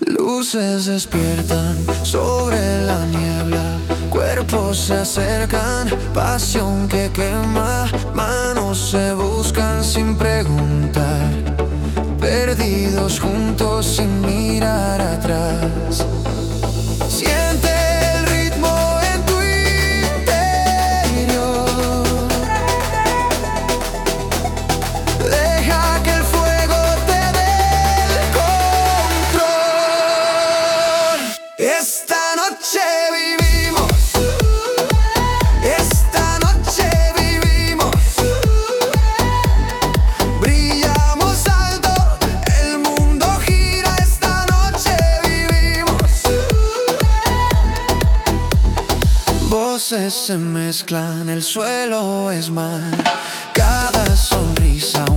Luces despiertan sobre la niebla, cuerpos se acercan, pasión que quema, manos se buscan sin preguntar, perdidos juntos sin mirar atrás. Siente el ritmo en tu interior, deja que el fuego te dé el control. Esta noche vivimos, esta noche vivimos, brillamos alto, el mundo gira, esta noche vivimos. Voces se mezclan, el suelo es mar, cada sonrisa